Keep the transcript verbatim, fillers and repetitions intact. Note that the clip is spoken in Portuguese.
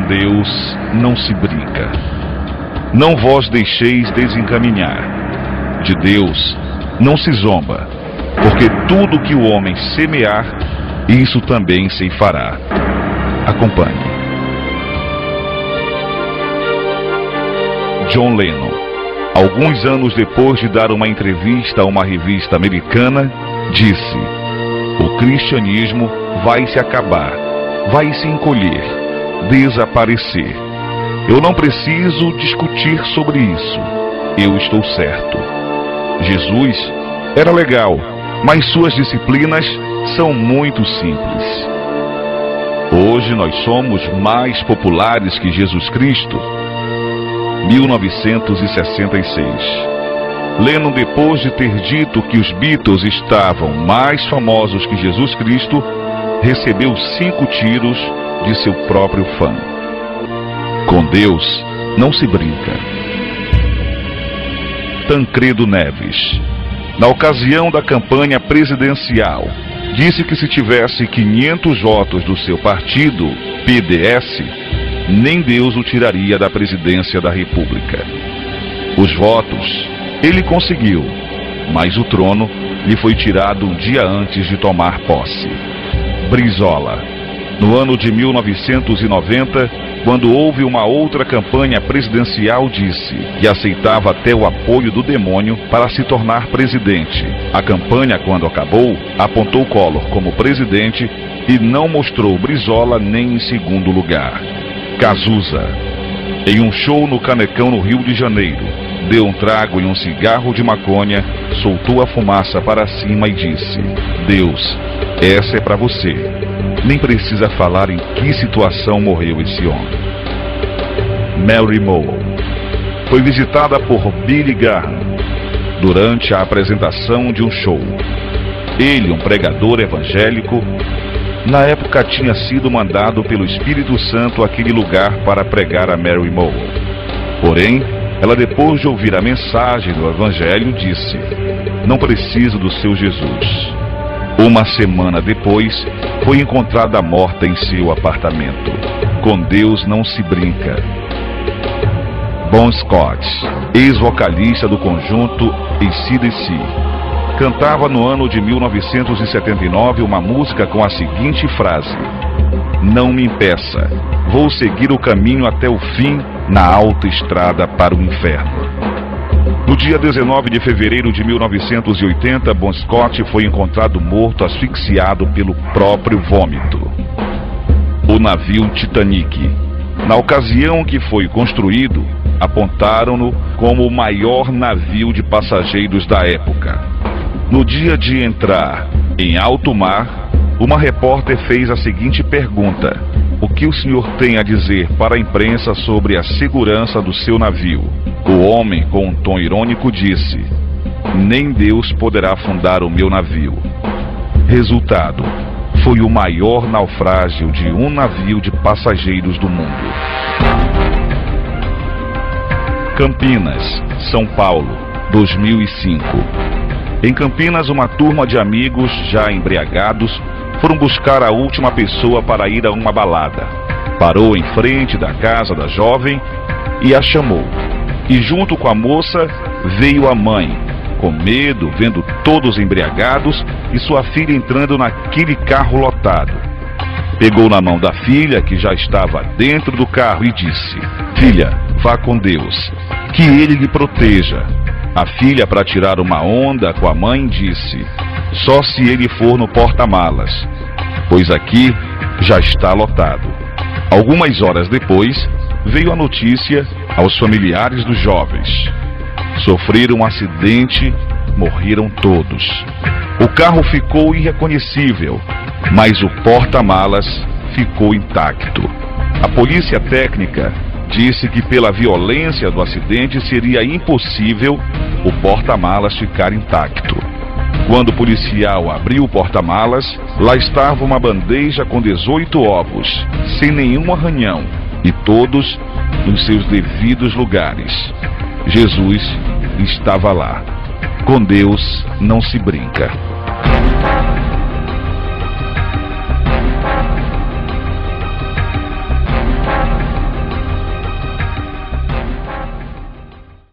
Deus não se brinca. Não vos deixeis desencaminhar. De Deus não se zomba, porque tudo que o homem semear, isso também ceifará. Acompanhe. John Lennon, alguns anos depois de dar uma entrevista a uma revista americana, disse: o cristianismo vai se acabar, vai se encolher, desaparecer. Eu não preciso discutir sobre isso. Eu estou certo. Jesus era legal, mas suas disciplinas são muito simples. Hoje nós somos mais populares que Jesus Cristo. mil novecentos e sessenta e seis. Lennon, depois de ter dito que os Beatles estavam mais famosos que Jesus Cristo, recebeu cinco tiros de seu próprio fã. Com Deus não se brinca. Tancredo Neves, na ocasião da campanha presidencial, disse que se tivesse quinhentos votos do seu partido, P D S, nem Deus o tiraria da presidência da República. Os votos ele conseguiu, mas o trono lhe foi tirado um dia antes de tomar posse. Brizola, no ano de mil novecentos e noventa, quando houve uma outra campanha presidencial, disse que aceitava até o apoio do demônio para se tornar presidente. A campanha, quando acabou, apontou Collor como presidente e não mostrou Brizola nem em segundo lugar. Cazuza, em um show no Canecão, no Rio de Janeiro, deu um trago em um cigarro de maconha, soltou a fumaça para cima e disse: Deus, essa é para você. Nem precisa falar em que situação morreu esse homem. Mary Moe foi visitada por Billy Graham durante a apresentação de um show. Ele, um pregador evangélico, na época tinha sido mandado pelo Espírito Santo àquele lugar para pregar a Mary Moe. Porém, ela, depois de ouvir a mensagem do Evangelho, disse: não preciso do seu Jesus. Uma semana depois, foi encontrada morta em seu apartamento. Com Deus não se brinca. Bon Scott, ex-vocalista do conjunto A C D C, cantava no ano de mil novecentos e setenta e nove uma música com a seguinte frase: não me impeça, vou seguir o caminho até o fim na alta estrada para o inferno. No dia dezenove de fevereiro de mil novecentos e oitenta, Bon Scott foi encontrado morto, asfixiado pelo próprio vômito. O navio Titanic. Na ocasião que foi construído, apontaram-no como o maior navio de passageiros da época. No dia de entrar em alto mar, uma repórter fez a seguinte pergunta: o que o senhor tem a dizer para a imprensa sobre a segurança do seu navio? O homem, com um tom irônico, disse: nem Deus poderá afundar o meu navio. Resultado: foi o maior naufrágio de um navio de passageiros do mundo. Campinas, São Paulo, dois mil e cinco. Em Campinas, uma turma de amigos, já embriagados, foram buscar a última pessoa para ir a uma balada. Parou em frente da casa da jovem e a chamou. E junto com a moça veio a mãe, com medo, vendo todos embriagados e sua filha entrando naquele carro lotado. Pegou na mão da filha, que já estava dentro do carro, e disse: filha, vá com Deus, que Ele lhe proteja. A filha, para tirar uma onda com a mãe, disse: só se ele for no porta-malas, pois aqui já está lotado. Algumas horas depois, veio a notícia aos familiares dos jovens. Sofreram um acidente, morreram todos. O carro ficou irreconhecível, mas o porta-malas ficou intacto. A polícia técnica disse que pela violência do acidente seria impossível o porta-malas ficar intacto. Quando o policial abriu o porta-malas, lá estava uma bandeja com dezoito ovos, sem nenhum arranhão, e todos nos seus devidos lugares. Jesus estava lá. Com Deus não se brinca.